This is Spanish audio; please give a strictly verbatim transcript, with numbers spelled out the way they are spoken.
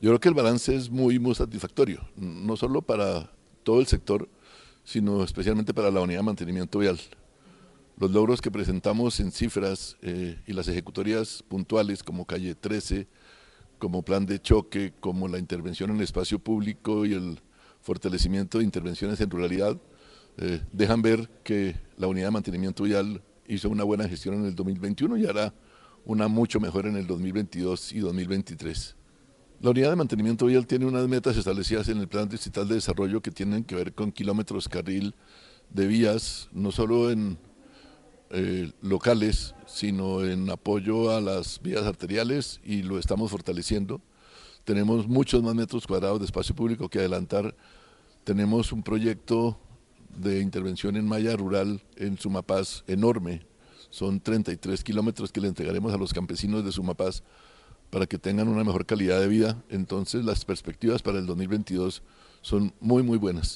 Yo creo que el balance es muy, muy satisfactorio, no solo para todo el sector, sino especialmente para la unidad de mantenimiento vial. Los logros que presentamos en cifras eh, y las ejecutorias puntuales como calle trece, como plan de choque, como la intervención en el espacio público y el fortalecimiento de intervenciones en ruralidad, eh, dejan ver que la unidad de mantenimiento vial hizo una buena gestión en el dos mil veintiuno y hará una mucho mejor en el dos mil veintidós y dos mil veintitrés. La unidad de mantenimiento vial tiene unas metas establecidas en el Plan Distrital de Desarrollo que tienen que ver con kilómetros carril de vías, no solo en eh, locales, sino en apoyo a las vías arteriales, y lo estamos fortaleciendo. Tenemos muchos más metros cuadrados de espacio público que adelantar. Tenemos un proyecto de intervención en malla rural en Sumapaz enorme. Son treinta y tres kilómetros que le entregaremos a los campesinos de Sumapaz para que tengan una mejor calidad de vida. Entonces las perspectivas para el dos mil veintidós son muy muy buenas.